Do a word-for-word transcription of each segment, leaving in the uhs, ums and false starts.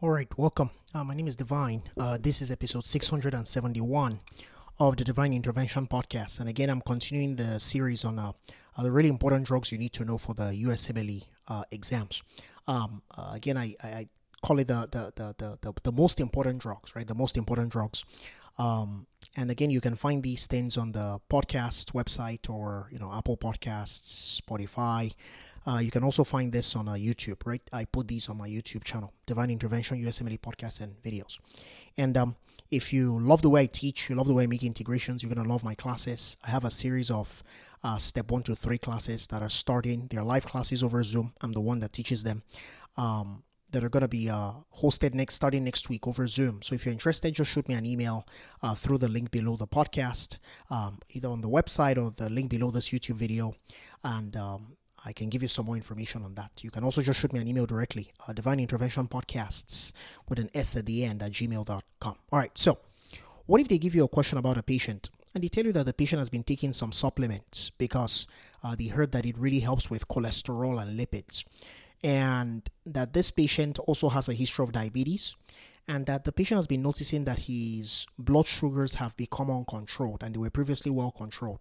All right, welcome. Uh, my name is Divine. Uh, this is episode six hundred seventy-one of the Divine Intervention Podcast. And again, I'm continuing the series on uh, uh, the really important drugs you need to know for the U S M L E uh, exams. Um, uh, again, I, I, I call it the the, the, the, the the most important drugs, right? The most important drugs. Um, and again, you can find these things on the podcast website or, you know, Apple Podcasts, Spotify. Uh, you can also find this on uh, YouTube, right? I put these on my YouTube channel, Divine Intervention, U S M L E podcasts and videos. And um, if you love the way I teach, you love the way I make integrations, you're going to love my classes. I have a series of uh, step one to three classes that are starting. They're live classes over Zoom. I'm the one that teaches them. Um, that are going to be uh, hosted next, starting next week over Zoom. So if you're interested, just shoot me an email uh, through the link below the podcast, um, either on the website or the link below this YouTube video. And um, I can give you some more information on that. You can also just shoot me an email directly, uh, Divine Intervention Podcasts with an S at the end at gmail dot com. All right, so what if they give you a question about a patient and they tell you that the patient has been taking some supplements because uh, they heard that it really helps with cholesterol and lipids, and that this patient also has a history of diabetes, and that the patient has been noticing that his blood sugars have become uncontrolled and they were previously well controlled.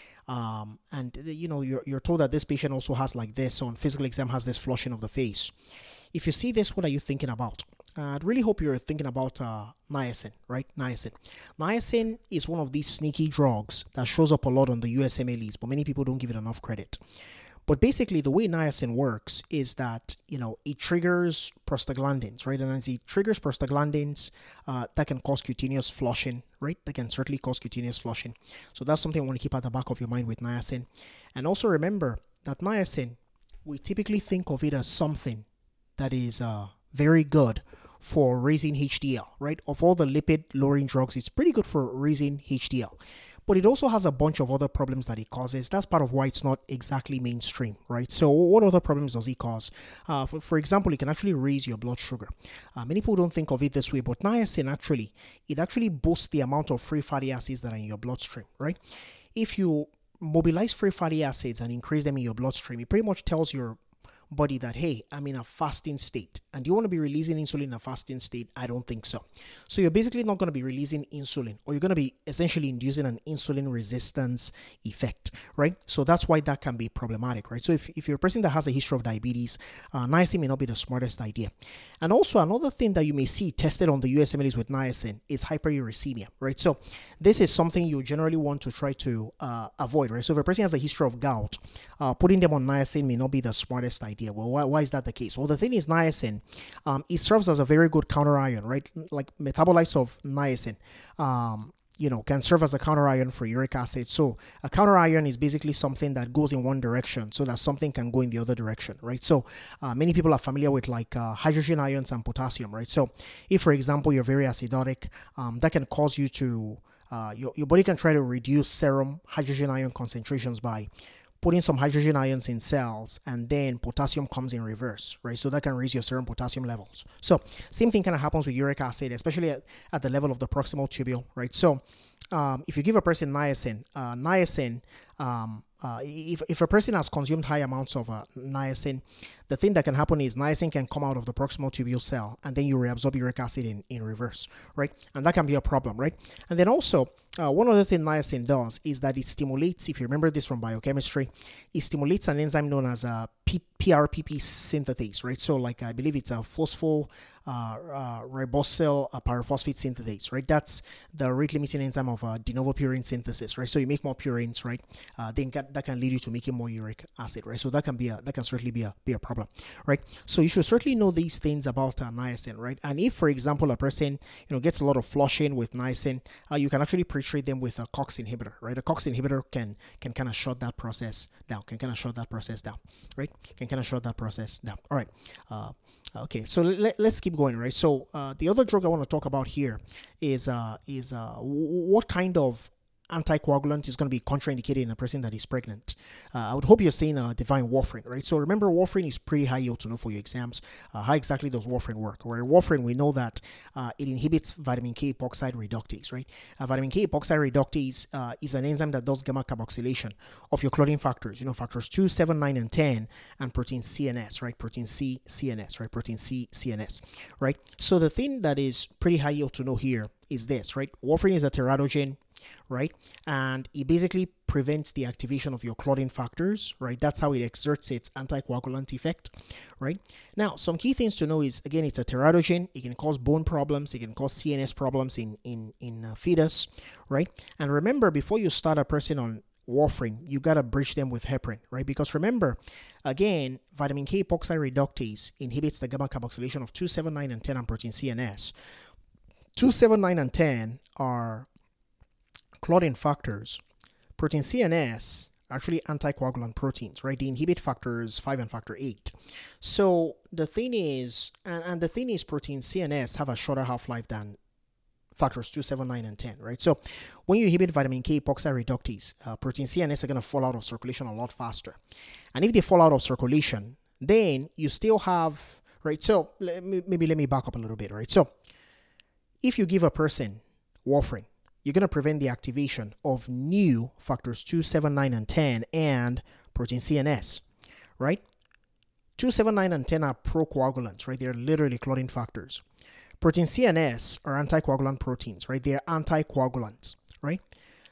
Um, and, you know, you're, you're told that this patient also has like this, on physical exam, has this flushing of the face. If you see this, what are you thinking about? Uh, I'd really hope you're thinking about uh, niacin, right? Niacin. Niacin is one of these sneaky drugs that shows up a lot on the U S M L Es, but many people don't give it enough credit. But basically, the way niacin works is that, you know, it triggers prostaglandins, right? And as it triggers prostaglandins, uh, that can cause cutaneous flushing, right? That can certainly cause cutaneous flushing. So that's something I want to keep at the back of your mind with niacin. And also remember that niacin, we typically think of it as something that is uh, very good for raising H D L, right? Of all the lipid-lowering drugs, it's pretty good for raising H D L. But it also has a bunch of other problems that it causes. That's part of why it's not exactly mainstream, right? So what other problems does it cause? Uh, for, for example, it can actually raise your blood sugar. Uh, many people don't think of it this way, but niacin actually, it actually boosts the amount of free fatty acids that are in your bloodstream, right? If you mobilize free fatty acids and increase them in your bloodstream, it pretty much tells your body that, hey, I'm in a fasting state. And do you want to be releasing insulin in a fasting state? I don't think so. So you're basically not going to be releasing insulin, or you're going to be essentially inducing an insulin resistance effect, right? So that's why that can be problematic, right? So if, if you're a person that has a history of diabetes, uh, niacin may not be the smartest idea. And also another thing that you may see tested on the U S M L Es with niacin is hyperuricemia, right? So this is something you generally want to try to uh, avoid, right? So if a person has a history of gout, uh, putting them on niacin may not be the smartest idea. Well, why, why is that the case? Well, the thing is, niacin, um, it serves as a very good counter ion, right? Like metabolites of niacin, um, you know, can serve as a counter ion for uric acid. So a counter ion is basically something that goes in one direction so that something can go in the other direction, right? So uh, many people are familiar with like uh, hydrogen ions and potassium, right? So if, for example, you're very acidotic, um, that can cause you to, uh, your, your body can try to reduce serum hydrogen ion concentrations by putting some hydrogen ions in cells, and then potassium comes in reverse, right? So that can raise your serum potassium levels. So same thing kind of happens with uric acid, especially at, at the level of the proximal tubule, right? So um, if you give a person niacin, uh, niacin, um, uh, if, if a person has consumed high amounts of uh, niacin, the thing that can happen is niacin can come out of the proximal tubule cell, and then you reabsorb uric acid in, in reverse, right? And that can be a problem, right? And then also, uh, one other thing niacin does is that it stimulates, if you remember this from biochemistry, it stimulates an enzyme known as a P- PRPP synthetase, right? So like I believe it's a phospho uh, uh, ribosyl uh, pyrophosphate synthetase, right? That's the rate limiting enzyme of uh, de novo purine synthesis, right? So you make more purines, right? Uh, then that, that can lead you to making more uric acid, right? So that can be a that can certainly be a be a problem, right? So you should certainly know these things about uh, niacin, right? And if, for example, a person you know gets a lot of flushing with niacin, uh, you can actually pre-treat them with a COX inhibitor, right? A COX inhibitor can can kind of shut that process down, can kind of shut that process down, right? Can kind of shut that process down. All right. Uh, okay. So let, let's keep going, right? So uh, the other drug I want to talk about here is uh, is uh, w- what kind of anticoagulant is going to be contraindicated in a person that is pregnant. Uh, I would hope you're saying uh, Divine warfarin, right? So remember, warfarin is pretty high yield to know for your exams. Uh, how exactly does warfarin work? Where warfarin, we know that uh, it inhibits vitamin K epoxide reductase, right? Uh, vitamin K epoxide reductase uh, is an enzyme that does gamma carboxylation of your clotting factors, you know, factors two, seven, nine, and ten, and protein C N S, right? Protein C, C N S, right? Protein C, C N S, right? So the thing that is pretty high yield to know here is this, right? Warfarin is a teratogen, right? And it basically prevents the activation of your clotting factors, right? That's how it exerts its anticoagulant effect, right? Now, some key things to know is, again, it's a teratogen. It can cause bone problems. It can cause C N S problems in, in, in uh, fetus, right? And remember, before you start a person on warfarin, you got to bridge them with heparin, right? Because remember, again, vitamin K epoxide reductase inhibits the gamma carboxylation of two, seven, nine, and ten and protein C N S. two, seven, nine, and ten are clotting factors. Protein C N S are actually anticoagulant proteins, right? They inhibit factors five and factor eight. So the thing is, and, and the thing is, protein C N S have a shorter half-life than factors two, seven, nine, and ten, right? So when you inhibit vitamin K epoxide reductase, uh, protein C N S are going to fall out of circulation a lot faster. And if they fall out of circulation, then you still have, right? So let me, maybe let me back up a little bit, right? So if you give a person warfarin, you're going to prevent the activation of new factors two, seven, nine, and ten and protein C N S, right? two, seven, nine, and ten are procoagulants, right? They're literally clotting factors. Protein C N S are anticoagulant proteins, right? They're anticoagulants, right?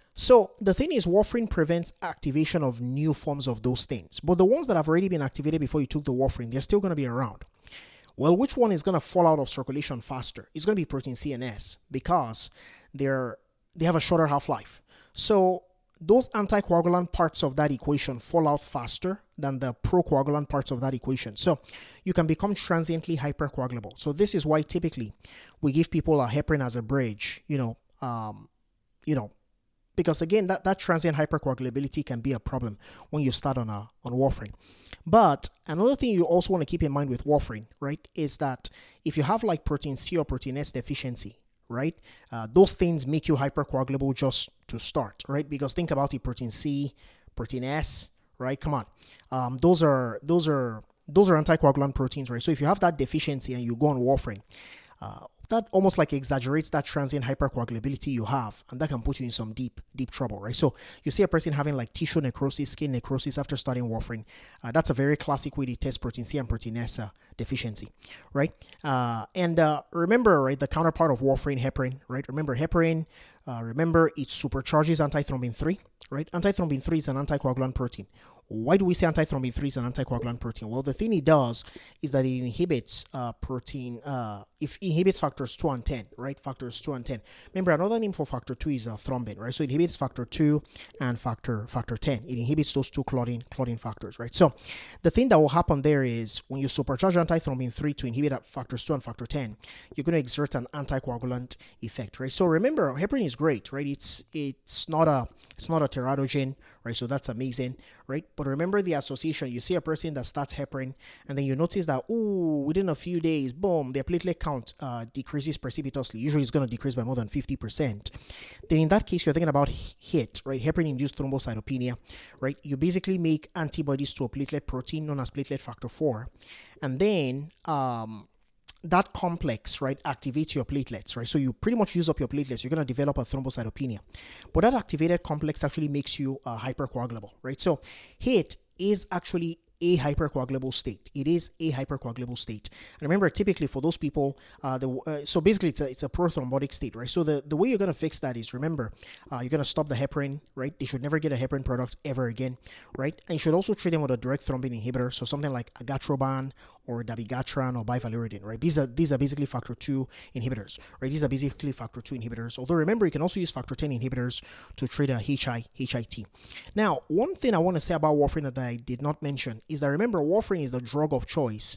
So the thing is, warfarin prevents activation of new forms of those things. But the ones that have already been activated before you took the warfarin, they're still going to be around. Well, which one is going to fall out of circulation faster? It's going to be protein C N S because they're they have a shorter half-life. So those anticoagulant parts of that equation fall out faster than the procoagulant parts of that equation. So you can become transiently hypercoagulable. So this is why typically we give people a heparin as a bridge, you know, um, you know, because again, that, that transient hypercoagulability can be a problem when you start on a on warfarin. But another thing you also want to keep in mind with warfarin, right, is that if you have like protein C or protein S deficiency, right, uh, those things make you hypercoagulable just to start, right? Because think about it, protein C, protein S, right? Come on, um, those are those are those are anticoagulant proteins, right? So if you have that deficiency and you go on warfarin, uh, that almost like exaggerates that transient hypercoagulability you have, and that can put you in some deep, deep trouble, right? So you see a person having like tissue necrosis, skin necrosis after starting warfarin. Uh, that's a very classic way to test protein C and protein S uh, deficiency, right? Uh, and uh, remember, right, the counterpart of warfarin, heparin, right? Remember heparin, uh, remember it supercharges antithrombin three, right? Antithrombin three is an anticoagulant protein. Why do we say antithrombin three is an anticoagulant protein? Well, the thing it does is that it inhibits uh, protein, uh, if it inhibits factors two and ten, right? Factors two and ten. Remember, another name for factor two is uh, thrombin, right? So it inhibits factor two and factor factor ten. It inhibits those two clotting, clotting factors, right? So the thing that will happen there is when you supercharge antithrombin three to inhibit factors two and factor ten, you're going to exert an anticoagulant effect, right? So remember, heparin is great, right? It's it's not a it's not a teratogen, right? So that's amazing, right? But remember the association. You see a person that starts heparin, and then you notice that, ooh, within a few days, boom, their platelet count uh, decreases precipitously. Usually it's going to decrease by more than fifty percent. Then in that case, you're thinking about HIT, right? Heparin-induced thrombocytopenia, right? You basically make antibodies to a platelet protein known as platelet factor four. And then, um, that complex, right, activates your platelets, right? So you pretty much use up your platelets. You're going to develop a thrombocytopenia. But that activated complex actually makes you uh, hypercoagulable, right? So HIT is actually a hypercoagulable state. It is a hypercoagulable state. And remember, typically for those people, uh, the uh, so basically it's a it's a prothrombotic state, right? So the, the way you're going to fix that is, remember, uh, you're going to stop the heparin, right? They should never get a heparin product ever again, right? And you should also treat them with a direct thrombin inhibitor, so something like agatroban or dabigatran or bivalirudin, right? These are these are basically factor two inhibitors, right? These are basically factor two inhibitors. Although remember, you can also use factor ten inhibitors to treat a H I, H I T. Now, one thing I want to say about warfarin that I did not mention is that, remember, warfarin is the drug of choice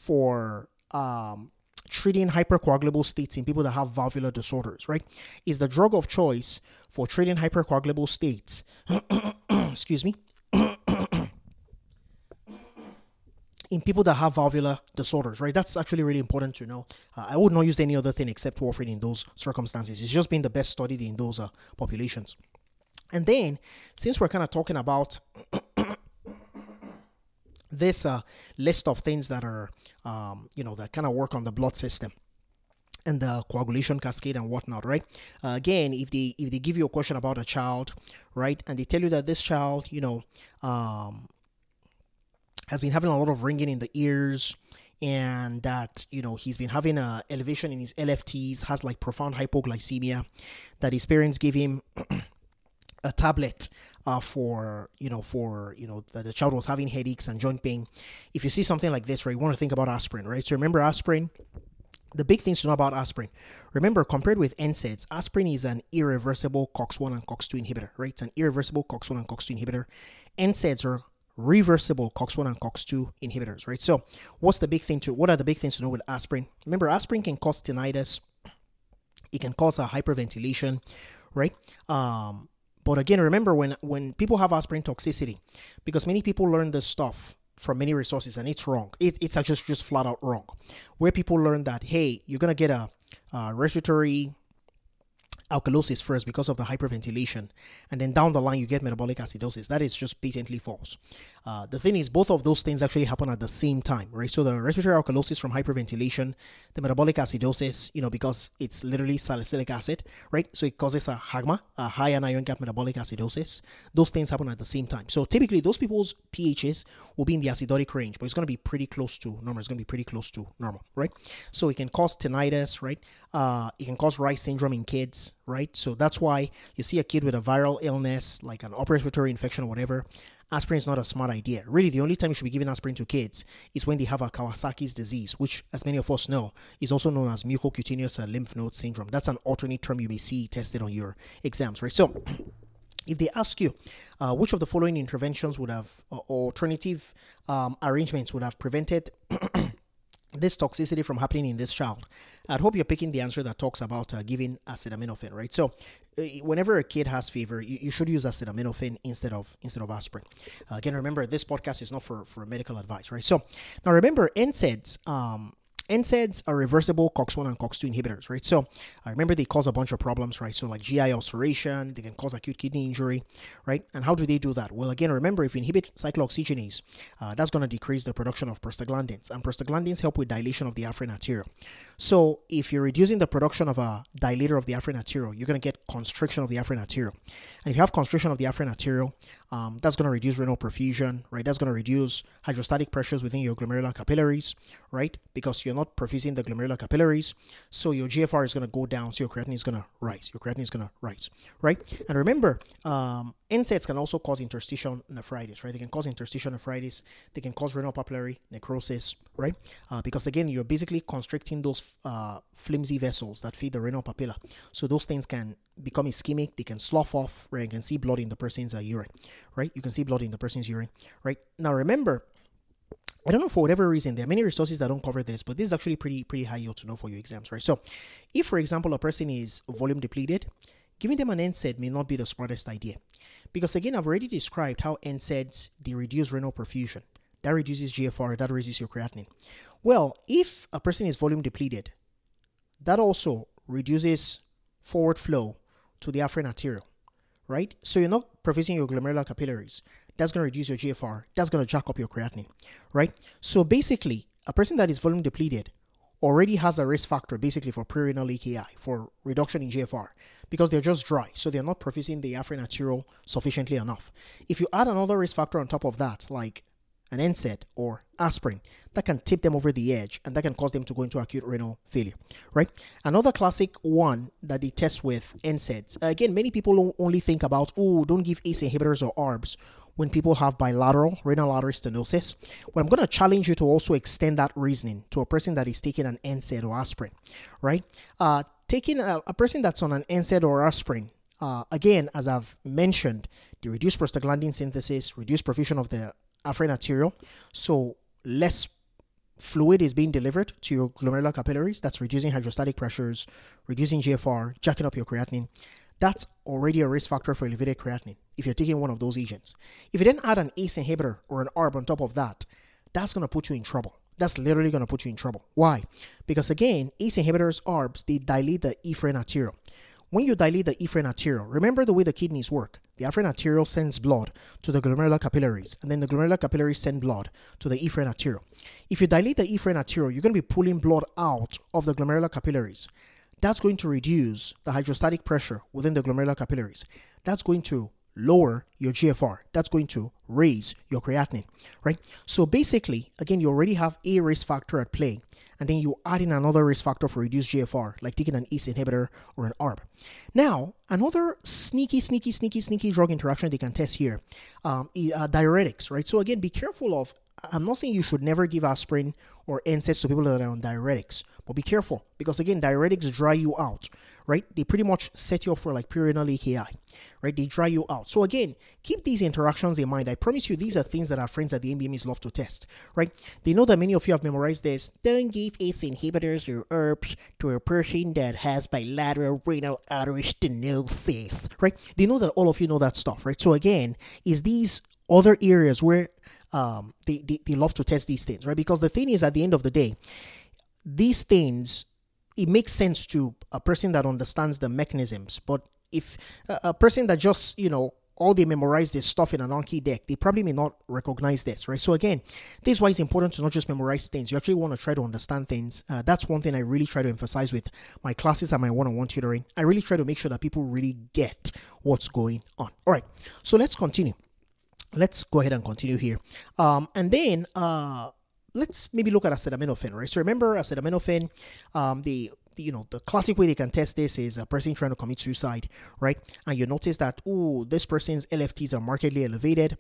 for um, treating hypercoagulable states in people that have valvular disorders, right? Is the drug of choice for treating hypercoagulable states. Excuse me. In people that have valvular disorders, right? That's actually really important to know. Uh, I would not use any other thing except warfarin in those circumstances. It's just been the best studied in those uh, populations. And then, since we're kind of talking about this uh, list of things that are, um, you know, that kind of work on the blood system and the coagulation cascade and whatnot, right? Uh, again, if they if they give you a question about a child, right, and they tell you that this child, you know, um, has been having a lot of ringing in the ears, and that, you know, he's been having a elevation in his L F Ts, has like profound hypoglycemia, that his parents gave him a tablet uh, for, you know, for, you know, that the child was having headaches and joint pain. If you see something like this, right, you want to think about aspirin, right? So remember aspirin. The big things to know about aspirin. Remember, compared with N SAIDs, aspirin is an irreversible COX one and COX two inhibitor, right? It's an irreversible COX one and COX two inhibitor. N SAIDs are reversible COX one and COX two inhibitors, right? So what's the big thing to, what are the big things to know with aspirin? Remember, aspirin can cause tinnitus. It can cause a hyperventilation, right? Um, but again, remember when, when people have aspirin toxicity, because many people learn this stuff from many resources, and it's wrong. It, it's just just flat out wrong. Where people learn that, hey, you're gonna get a, a respiratory alkalosis first because of the hyperventilation, and then down the line you get metabolic acidosis. That is just patently false. Uh, the thing is, both of those things actually happen at the same time, right? So the respiratory alkalosis from hyperventilation, the metabolic acidosis, you know, because it's literally salicylic acid, right? So it causes a HAGMA, a high anion gap metabolic acidosis. Those things happen at the same time. So typically those people's pHs will be in the acidotic range, but it's going to be pretty close to normal. It's going to be pretty close to normal, right? So it can cause tinnitus, right? Uh, it can cause Reye's syndrome in kids, right? So that's why you see a kid with a viral illness, like an upper respiratory infection or whatever, aspirin is not a smart idea. Really, the only time you should be giving aspirin to kids is when they have a Kawasaki's disease, which, as many of us know, is also known as mucocutaneous lymph node syndrome. That's an alternate term you may see tested on your exams, right? So if they ask you uh, which of the following interventions would have, uh, alternative um, arrangements would have prevented this toxicity from happening in this child, I'd hope you're picking the answer that talks about uh, giving acetaminophen, right? So uh, whenever a kid has fever, you, you should use acetaminophen instead of instead of aspirin. Uh, again, remember, this podcast is not for, for medical advice, right? So now remember, N SAIDs, um, N SAIDs are reversible COX one and COX two inhibitors, right? So I uh, remember they cause a bunch of problems, right? So like G I ulceration, they can cause acute kidney injury, right? And how do they do that? Well, again, remember, if you inhibit cyclooxygenase, uh, that's going to decrease the production of prostaglandins, and prostaglandins help with dilation of the afferent arteriole. So if you're reducing the production of a dilator of the afferent arteriole, you're going to get constriction of the afferent arteriole. And if you have constriction of the afferent arteriole, um, that's going to reduce renal perfusion, right? That's going to reduce hydrostatic pressures within your glomerular capillaries, right? Because you're not perfusing the glomerular capillaries, so your G F R is going to go down, so your creatinine is going to rise. Your creatinine is going to rise, right? And remember, um, N SAIDs can also cause interstitial nephritis, right? They can cause interstitial nephritis. They can cause renal papillary necrosis, right? Uh, because again, you're basically constricting those uh, flimsy vessels that feed the renal papilla. So those things can become ischemic. They can slough off, right? You can see blood in the person's uh, urine, right? You can see blood in the person's urine, right? Now remember, I don't know, for whatever reason, there are many resources that don't cover this, but this is actually pretty pretty high yield to know for your exams, right? So if, for example, a person is volume depleted, giving them an N SAID may not be the smartest idea. Because again, I've already described how N SAIDs, they reduce renal perfusion. That reduces G F R, that raises your creatinine. Well, if a person is volume depleted, that also reduces forward flow to the afferent arteriole, right? So you're not perfusing your glomerular capillaries. That's going to reduce your G F R. That's going to jack up your creatinine, right? So basically, a person that is volume depleted already has a risk factor basically for prerenal A K I, for reduction in G F R, because they're just dry. So they're not perfusing the afferent arteriole sufficiently enough. If you add another risk factor on top of that, like an N SAID or aspirin, that can tip them over the edge, and that can cause them to go into acute renal failure, right? Another classic one that they test with N SAIDs. Again, many people only think about, oh, don't give A C E inhibitors or A R Bs when people have bilateral renal artery stenosis. Well, I'm going to challenge you to also extend that reasoning to a person that is taking an N SAID or aspirin, right? Uh, taking a, a person that's on an N SAID or aspirin, uh, again, as I've mentioned, they reduce prostaglandin synthesis, reduce perfusion of the afferent arteriole, so less fluid is being delivered to your glomerular capillaries. That's reducing hydrostatic pressures, reducing G F R, jacking up your creatinine. That's already a risk factor for elevated creatinine if you're taking one of those agents. If you then add an A C E inhibitor or an A R B on top of that, that's going to put you in trouble. That's literally going to put you in trouble. Why? Because again, A C E inhibitors, A R Bs, they dilate the efferent arteriole, when you dilate the efferent arteriole, remember the way the kidneys work. The afferent arteriole sends blood to the glomerular capillaries, and then the glomerular capillaries send blood to the efferent arteriole. If you dilate the efferent arteriole, you're going to be pulling blood out of the glomerular capillaries. That's going to reduce the hydrostatic pressure within the glomerular capillaries. That's going to lower your G F R. That's going to raise your creatinine, right? So basically, again, you already have a risk factor at play, and then you add in another risk factor for reduced G F R, like taking an A C E inhibitor or an A R B. Now, another sneaky, sneaky, sneaky, sneaky drug interaction they can test here, um, uh, diuretics, right? So again, be careful of, I'm not saying you should never give aspirin or N SAIDs to people that are on diuretics, but be careful because again, diuretics dry you out, right? They pretty much set you up for like perirenal A K I, right? They dry you out. So again, keep these interactions in mind. I promise you, these are things that our friends at the N B M Es love to test, right? They know that many of you have memorized this. Don't give A C E inhibitors or A R Bs to a person that has bilateral renal artery stenosis, right? They know that all of you know that stuff, right? So again, is these other areas where um, they, they, they love to test these things, right? Because the thing is, at the end of the day, these things, it makes sense to a person that understands the mechanisms. But if a, a person that just, you know, all they memorize this stuff in an Anki deck, they probably may not recognize this, right? So again, this is why it's important to not just memorize things. You actually want to try to understand things. Uh, that's one thing I really try to emphasize with my classes and my one-on-one tutoring. I really try to make sure that people really get what's going on. All right, so let's continue. Let's go ahead and continue here. Um, and then uh, let's maybe look at acetaminophen, right? So remember acetaminophen, um, the you know, the classic way they can test this is a person trying to commit suicide, right? And you notice that, oh, this person's L F Ts are markedly elevated.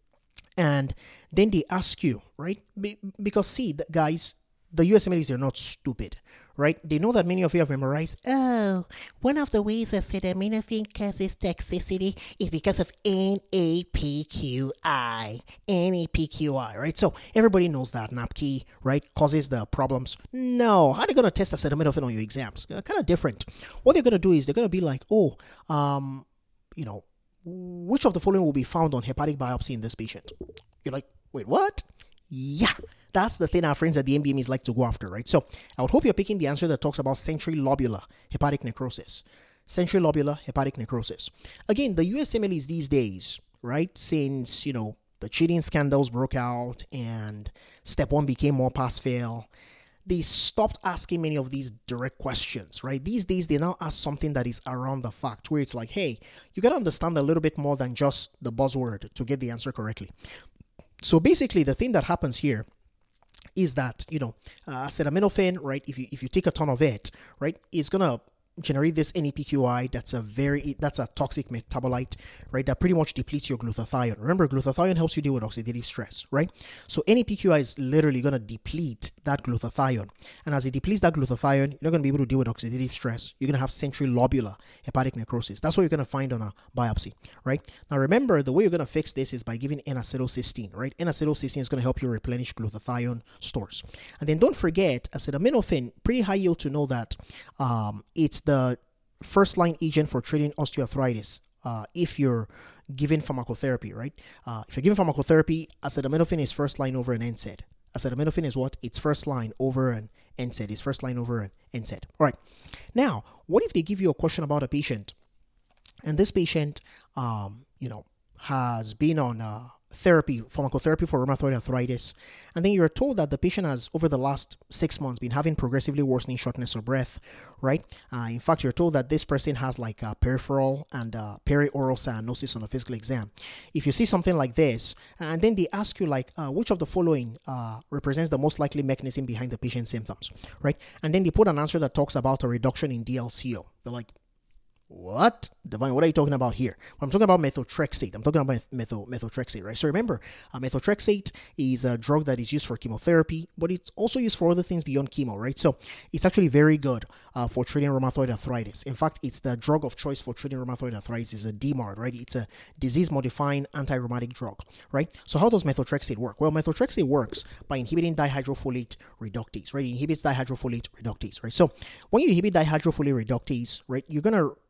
And then they ask you, right? Be- because see, the guys, the U S M L Es are not stupid, right? They know that many of you have memorized, oh, one of the ways acetaminophen causes toxicity is because of N A P Q I. N A P Q I, right? So everybody knows that N A P Q I, right, causes the problems. No, how are they going to test acetaminophen on your exams? Uh, kind of different. What they're going to do is they're going to be like, oh, um, you know, which of the following will be found on hepatic biopsy in this patient? You're like, wait, what? Yeah. That's the thing our friends at the N B M Es like to go after, right? So I would hope you're picking the answer that talks about centrilobular hepatic necrosis. Centrilobular hepatic necrosis. Again, the U S M L Es these days, right, since, you know, the cheating scandals broke out and step one became more pass-fail, they stopped asking many of these direct questions, right? These days, they now ask something that is around the fact, where it's like, hey, you got to understand a little bit more than just the buzzword to get the answer correctly. So basically, the thing that happens here is that, you know, uh, acetaminophen, right, if you if you take a ton of it, right, it's going to generate this N A P Q I. That's a very, that's a toxic metabolite, right, that pretty much depletes your glutathione. Remember, glutathione helps you deal with oxidative stress, right? So N A P Q I is literally going to deplete that glutathione. And as it depletes that glutathione, you're not going to be able to deal with oxidative stress. You're going to have centrilobular hepatic necrosis. That's what you're going to find on a biopsy, right? Now, remember, the way you're going to fix this is by giving N-acetylcysteine, right? N-acetylcysteine is going to help you replenish glutathione stores. And then don't forget, acetaminophen, pretty high yield to know that um, it's the first line agent for treating osteoarthritis uh, if you're given pharmacotherapy, right? Uh, if you're given pharmacotherapy, acetaminophen is first line over an N SAID. Acetaminophen is what? It's first line over an N SAID. It's first line over an N SAID. All right. Now, what if they give you a question about a patient and this patient, um, you know, has been on uh, therapy, pharmacotherapy for rheumatoid arthritis, and then you're told that the patient has, over the last six months, been having progressively worsening shortness of breath, right? Uh, in fact, you're told that this person has like a peripheral and uh, perioral cyanosis on a physical exam. If you see something like this, and then they ask you like, uh, which of the following uh, represents the most likely mechanism behind the patient's symptoms, right? And then they put an answer that talks about a reduction in D L C O. They're like, what? Divine, what are you talking about here? Well, I'm talking about methotrexate. I'm talking about metho, methotrexate, right? So remember, uh, methotrexate is a drug that is used for chemotherapy, but it's also used for other things beyond chemo, right? So it's actually very good uh, for treating rheumatoid arthritis. In fact, it's the drug of choice for treating rheumatoid arthritis. It's a D M A R D, right? It's a disease-modifying anti-rheumatic drug, right? So how does methotrexate work? Well, methotrexate works by inhibiting dihydrofolate reductase, right? It inhibits dihydrofolate reductase, right? So when you inhibit dihydrofolate reductase, right, you're going to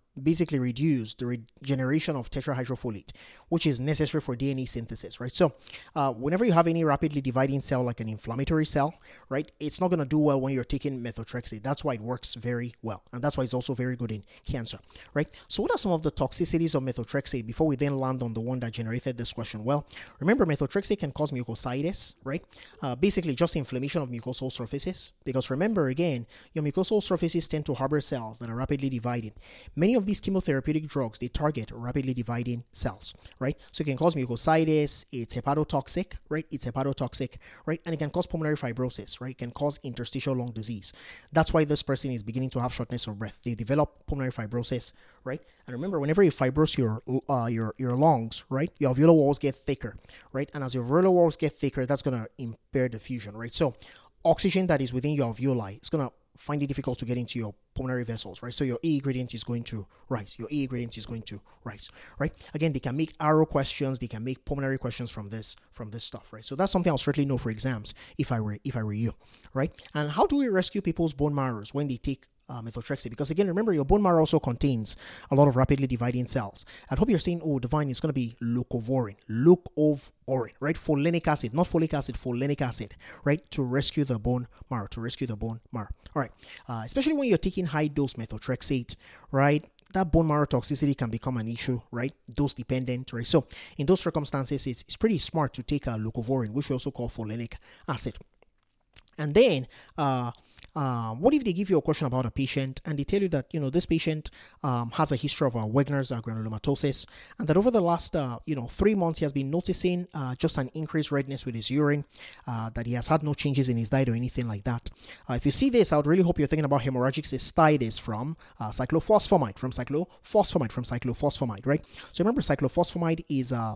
basically reduce the regeneration of tetrahydrofolate, which is necessary for D N A synthesis, right? So uh, whenever you have any rapidly dividing cell like an inflammatory cell, right, it's not going to do well when you're taking methotrexate. That's why it works very well, and that's why it's also very good in cancer, right? So what are some of the toxicities of methotrexate before we then land on the one that generated this question? Well, remember, methotrexate can cause mucositis, right? Uh, basically just inflammation of mucosal surfaces, because remember, again, your mucosal surfaces tend to harbor cells that are rapidly dividing. Many of these chemotherapeutic drugs, they target rapidly dividing cells, right? So it can cause mucositis, it's hepatotoxic, right? It's hepatotoxic, right? And it can cause pulmonary fibrosis, right? It can cause interstitial lung disease. That's why this person is beginning to have shortness of breath. They develop pulmonary fibrosis, right? And remember, whenever you fibrose your uh, your your lungs, right, your alveolar walls get thicker, right? And as your alveolar walls get thicker, that's going to impair diffusion, right? So oxygen that is within your alveoli is going to find it difficult to get into your pulmonary vessels, right? So your A gradient is going to rise. Your A gradient is going to rise, right? Again, they can make arrow questions, they can make pulmonary questions from this from this stuff, right? So that's something I'll certainly know for exams if I were if I were you, right? And how do we rescue people's bone marrows when they take Uh, methotrexate? Because again, remember, your bone marrow also contains a lot of rapidly dividing cells. I hope you're saying, oh, Divine, is going to be leucovorin, leucovorin, right? Folinic acid, not folic acid, folinic acid, right? To rescue the bone marrow, to rescue the bone marrow. All right. Uh, especially when you're taking high dose methotrexate, right? That bone marrow toxicity can become an issue, right? Dose dependent, right? So in those circumstances, it's, it's pretty smart to take a leucovorin, which we also call folinic acid. And then, uh, Uh, what if they give you a question about a patient and they tell you that, you know, this patient um, has a history of uh, Wegener's uh, granulomatosis, and that over the last, uh, you know, three months he has been noticing uh, just an increased redness with his urine, uh, that he has had no changes in his diet or anything like that. Uh, if you see this, I would really hope you're thinking about hemorrhagic cystitis from uh, cyclophosphamide, from cyclophosphamide, from cyclophosphamide, right? So remember, cyclophosphamide is uh,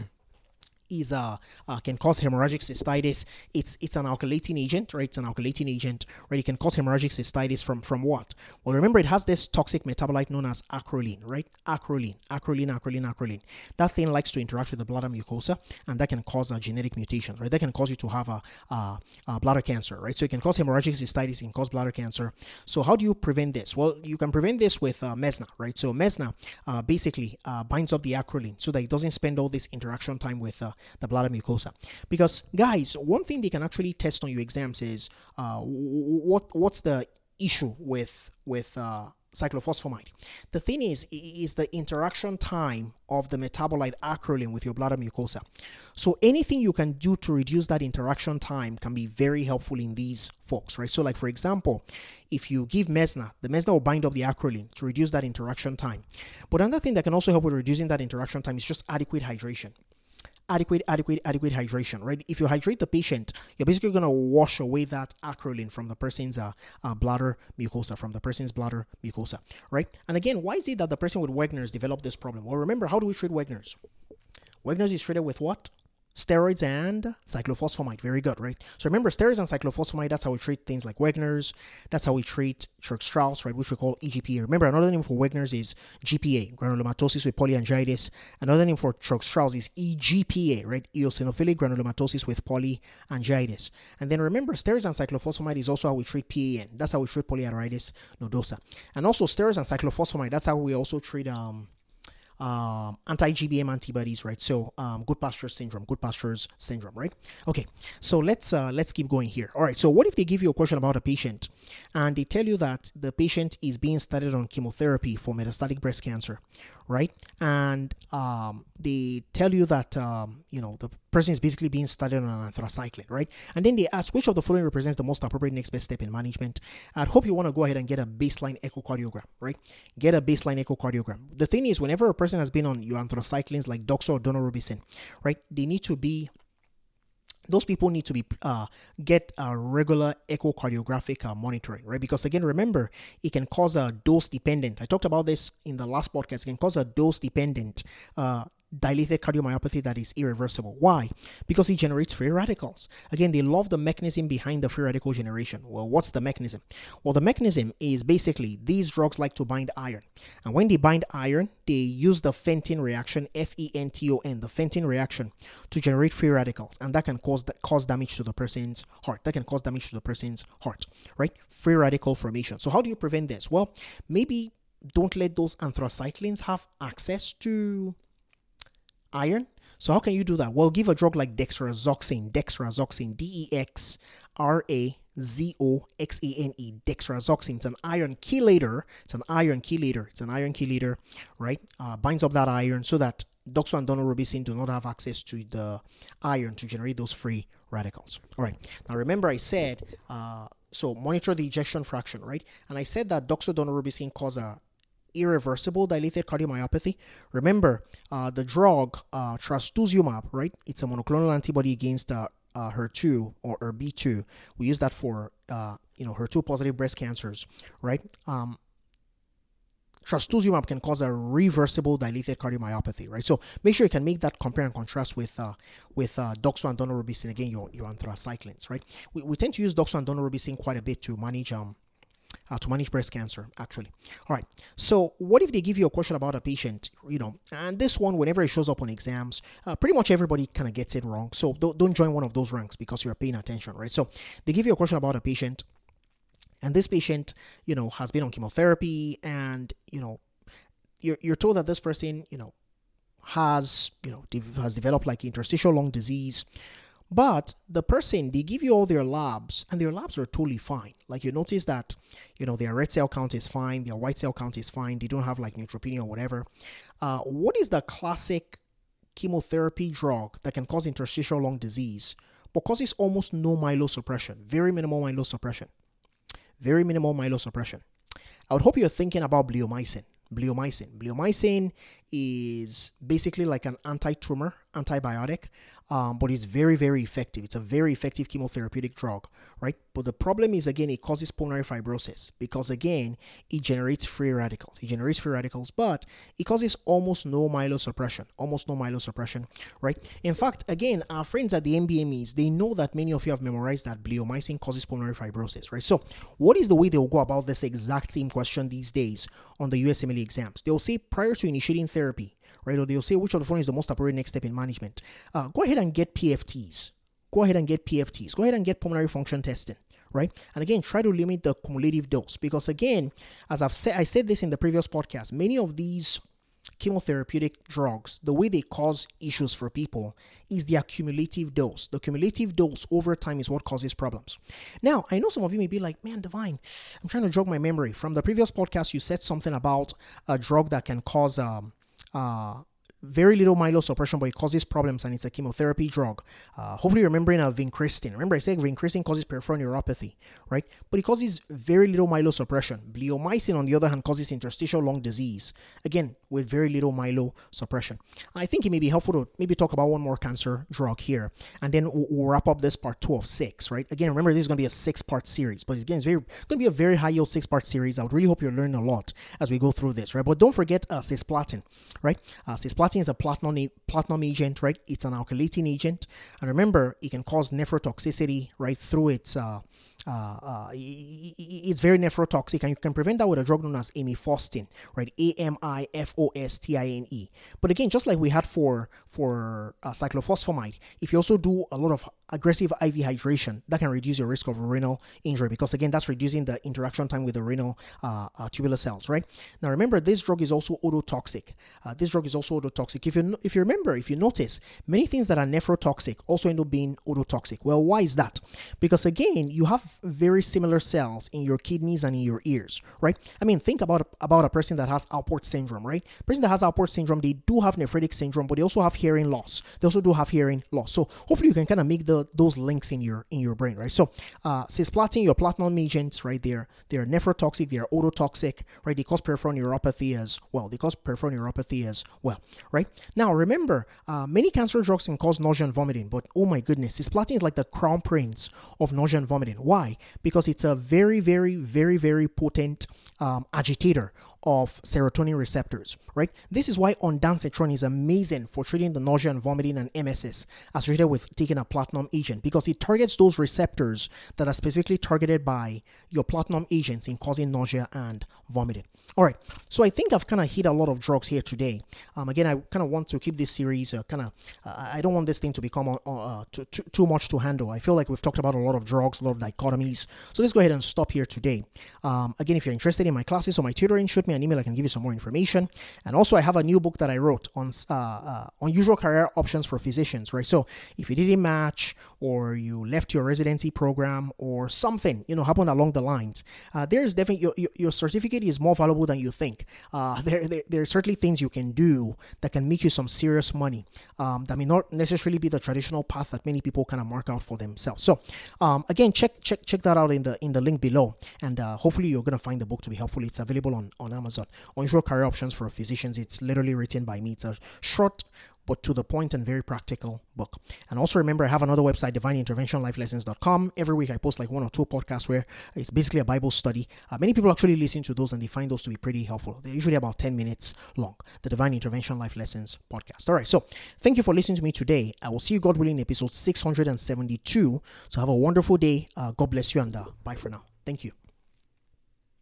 is uh, uh can cause hemorrhagic cystitis. It's it's an alkylating agent, right? It's an alkylating agent, right? It can cause hemorrhagic cystitis from from what? Well, remember, it has this toxic metabolite known as acrolein, right? Acrolein, acrolein, acrolein, acrolein. That thing likes to interact with the bladder mucosa, and that can cause a genetic mutation, right? That can cause you to have a, a, a bladder cancer, right? So it can cause hemorrhagic cystitis, it can cause bladder cancer. So how do you prevent this? Well, you can prevent this with uh, Mesna, right? So Mesna uh, basically uh, binds up the acrolein so that it doesn't spend all this interaction time with uh, the bladder mucosa. Because guys, one thing they can actually test on your exams is uh, what what's the issue with with uh, cyclophosphamide. The thing is is the interaction time of the metabolite acrolein with your bladder mucosa. So anything you can do to reduce that interaction time can be very helpful in these folks, right? So like, for example, if you give Mesna, the Mesna will bind up the acrolein to reduce that interaction time. But another thing that can also help with reducing that interaction time is just adequate hydration. Adequate, adequate, adequate hydration, right? If you hydrate the patient, you're basically going to wash away that acrolein from the person's uh, uh, bladder mucosa, from the person's bladder mucosa, right? And again, why is it that the person with Wegener's developed this problem? Well, remember, how do we treat Wegener's? Wegener's is treated with what? Steroids and cyclophosphamide. Very good, right? So remember, steroids and cyclophosphamide, that's how we treat things like Wegener's. That's how we treat Church-Strauss, right, which we call E G P A. Remember, another name for Wegener's is G P A, granulomatosis with polyangiitis. Another name for Church-Strauss is E G P A, right, eosinophilic granulomatosis with polyangiitis. And then remember, steroids and cyclophosphamide is also how we treat P A N. That's how we treat polyarthritis nodosa. And also steroids and cyclophosphamide, that's how we also treat um Um, anti-G B M antibodies, right? So um, Goodpasture syndrome, Goodpasture's syndrome, right? Okay, so let's uh, let's keep going here. All right, so what if they give you a question about a patient and they tell you that the patient is being started on chemotherapy for metastatic breast cancer, right? And um, they tell you that um, you know the person is basically being started on anthracycline, right? And then they ask which of the following represents the most appropriate next best step in management. I'd hope you want to go ahead and get a baseline echocardiogram, right? Get a baseline echocardiogram. The thing is, whenever a person has been on your anthracyclines like Doxor or Daunorubicin, right, they need to be those people need to be uh, get a regular echocardiographic uh, monitoring, right? Because again, remember, it can cause a dose dependent. I talked about this in the last podcast. It can cause a dose dependent uh, dilated cardiomyopathy that is irreversible. Why? Because it generates free radicals. Again, they love the mechanism behind the free radical generation. Well, what's the mechanism? Well, the mechanism is basically these drugs like to bind iron. And when they bind iron, they use the Fenton reaction, F E N T O N, the Fenton reaction, to generate free radicals. And that can cause that cause damage to the person's heart. That can cause damage to the person's heart, right? Free radical formation. So how do you prevent this? Well, maybe don't let those anthracyclines have access to iron. So how can you do that? Well, give a drug like dexrazoxane, dexrazoxane, D E X R A Z O X A N E, dexrazoxane. It's an iron chelator. It's an iron chelator. It's an iron chelator, right? Uh, binds up that iron so that doxo and daunorubicin do not have access to the iron to generate those free radicals. All right. Now, remember I said, uh, so monitor the ejection fraction, right? And I said that doxo daunorubicin cause a irreversible dilated cardiomyopathy. Remember, uh, the drug uh, trastuzumab, right? It's a monoclonal antibody against uh, uh, H E R two or E R B two. We use that for uh, you know H E R two positive breast cancers, right? Um, trastuzumab can cause a reversible dilated cardiomyopathy, right? So make sure you can make that compare and contrast with uh, with uh, doxo and daunorubicin. Again, your your anthracyclines, right? We, we tend to use doxo and daunorubicin quite a bit to manage um. Uh, to manage breast cancer, actually. All right. So what if they give you a question about a patient, you know, and this one, whenever it shows up on exams, uh, pretty much everybody kind of gets it wrong. So don't, don't join one of those ranks because you're paying attention, right? So they give you a question about a patient, and this patient, you know, has been on chemotherapy, and, you know, you're, you're told that this person, you know, has, you know, de- has developed like interstitial lung disease. But the person, they give you all their labs, and their labs are totally fine. Like, you notice that, you know, their red cell count is fine, their white cell count is fine, they don't have like neutropenia or whatever. Uh, what is the classic chemotherapy drug that can cause interstitial lung disease, but causes almost no myelosuppression? Very minimal myelosuppression. Very minimal myelosuppression. I would hope you're thinking about bleomycin. Bleomycin. Bleomycin is basically like an anti-tumor antibiotic, um, but it's very, very effective. It's a very effective chemotherapeutic drug, right? But the problem is, again, it causes pulmonary fibrosis because, again, it generates free radicals. It generates free radicals, but it causes almost no myelosuppression, almost no myelosuppression, right? In fact, again, our friends at the M B M Es, they know that many of you have memorized that bleomycin causes pulmonary fibrosis, right? So what is the way they'll go about this exact same question these days on the U S M L E exams? They'll say, prior to initiating therapy, right, or they'll say which of the following is the most appropriate next step in management. Uh, go ahead and get P F Ts. Go ahead and get P F Ts. Go ahead and get pulmonary function testing, right? And again, try to limit the cumulative dose because, again, as I've said, I said this in the previous podcast, many of these chemotherapeutic drugs, the way they cause issues for people is the cumulative dose. The cumulative dose over time is what causes problems. Now, I know some of you may be like, man, Divine, I'm trying to jog my memory. From the previous podcast, you said something about a drug that can cause um, uh, very little myelosuppression, but it causes problems, and it's a chemotherapy drug. Uh, hopefully you're remembering uh, vincristine. Remember I said vincristine causes peripheral neuropathy, right? But it causes very little myelosuppression. Bleomycin, on the other hand, causes interstitial lung disease, again, with very little myelosuppression. I think it may be helpful to maybe talk about one more cancer drug here, and then we'll, we'll wrap up this part two of six, right? Again, remember, this is going to be a six-part series, but again, it's very going to be a very high-yield six-part series. I would really hope you're learning a lot as we go through this, right? But don't forget uh, cisplatin, right? Uh, cisplatin is a platinum, platinum agent, right? It's an alkylating agent. And remember, it can cause nephrotoxicity, right, through its, uh, uh, uh, it's very nephrotoxic, and you can prevent that with a drug known as amifostine, right? A M I F O S T I N E. But again, just like we had for, for uh, cyclophosphamide, if you also do a lot of aggressive I V hydration, that can reduce your risk of renal injury because, again, that's reducing the interaction time with the renal uh, uh, tubular cells, right? Now, remember, this drug is also ototoxic. Uh, this drug is also ototoxic. If you, if you remember, if you notice, many things that are nephrotoxic also end up being ototoxic. Well, why is that? Because, again, you have very similar cells in your kidneys and in your ears, right? I mean, think about, about a person that has Alport syndrome, right? A person that has Alport syndrome, they do have nephritic syndrome, but they also have hearing loss. They also do have hearing loss. So hopefully you can kind of make the those links in your in your brain, right? So uh, cisplatin, your platinum agents, right? They're they're nephrotoxic, they're ototoxic, right? They cause peripheral neuropathy as well. They cause peripheral neuropathy as well, right? Now remember, uh, many cancer drugs can cause nausea and vomiting, but oh my goodness, cisplatin is like the crown prince of nausea and vomiting. Why? Because it's a very, very, very, very potent um, agitator of serotonin receptors, right? This is why ondansetron is amazing for treating the nausea and vomiting and M S S associated with taking a platinum agent, because it targets those receptors that are specifically targeted by your platinum agents in causing nausea and vomiting. All right, so I think I've kind of hit a lot of drugs here today. Um, again, I kind of want to keep this series uh, kind of, uh, I don't want this thing to become uh, uh, too, too, too much to handle. I feel like we've talked about a lot of drugs, a lot of dichotomies. So let's go ahead and stop here today. Um, again, if you're interested in my classes or my tutoring, shoot me me an email. I can give you some more information. And also, I have a new book that I wrote on uh, uh, unusual career options for physicians, right? So if you didn't match, or you left your residency program, or something, you know, happened along the lines, uh, there's definitely, your, your, your certificate is more valuable than you think. Uh, there, there, there are certainly things you can do that can make you some serious money. Um, that may not necessarily be the traditional path that many people kind of mark out for themselves. So um, again, check check check that out in the in the link below, and uh, hopefully you're gonna find the book to be helpful. It's available on on Amazon. Unusual Career Options for Physicians. It's literally written by me. It's a short but to the point and very practical book. And also remember, I have another website, divine intervention life lessons dot com. Every week I post like one or two podcasts where it's basically a Bible study. Uh, many people actually listen to those and they find those to be pretty helpful. They're usually about ten minutes long. The Divine Intervention Life Lessons podcast. All right, so thank you for listening to me today. I will see you, God willing, in episode six hundred seventy-two. So have a wonderful day. Uh, God bless you, and uh, bye for now. Thank you.